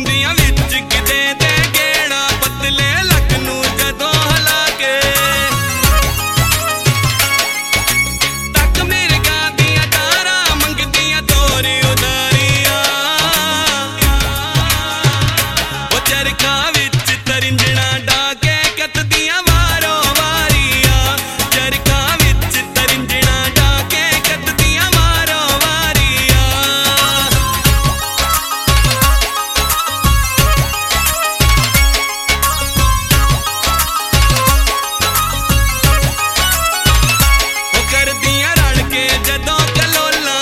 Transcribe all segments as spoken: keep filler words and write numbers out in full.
लुकदियां विच किते दे गेड़ा पतले लक नूं जदों हला के तक मिर्गा दियां तारा मंगदियां तोरी उदारियां ओ चरखा विच तरिंजणा डाके कतदियां वारो वारियां चरखा विच तरिंजणा डाके कतदियां वारो वारियां ओ करदियां रल के जदों कलोला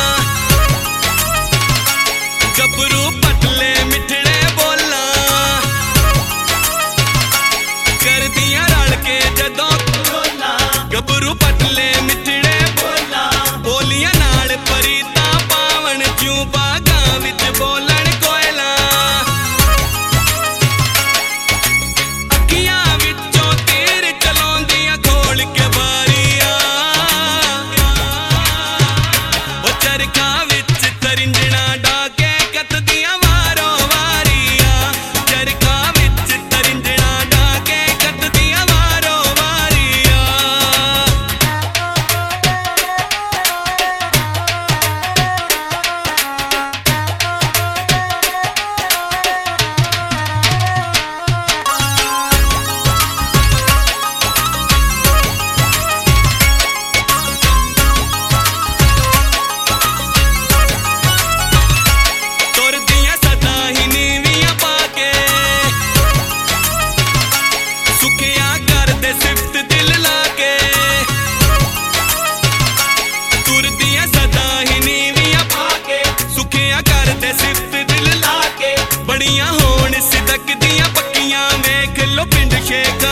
गबरू पतले मिठड़े बोला करदियां रल के जदों कलोला गबरू पतले मिठड़े बोला बोलियां नाल परीता पावन जूं बागां विच बोलण कोयला अखियां विचों तीर चलाउंदियां खोल के बारियां ओ चरखा विच तरिंजणा डाके कतदियां वारो वारियां चरखा विच तरिंजणा डाके कतदियां वारो वारियां तुरदियां सदा ही नीवियां पाके सुखिया करदे सिफत दिल लाके तुरदियां सदा ही नीवियां पाके सुखिया करदे सिफत दिल लाके बड़ियां होण सिदक दियां पक्कियां वेख लो पिंड शेख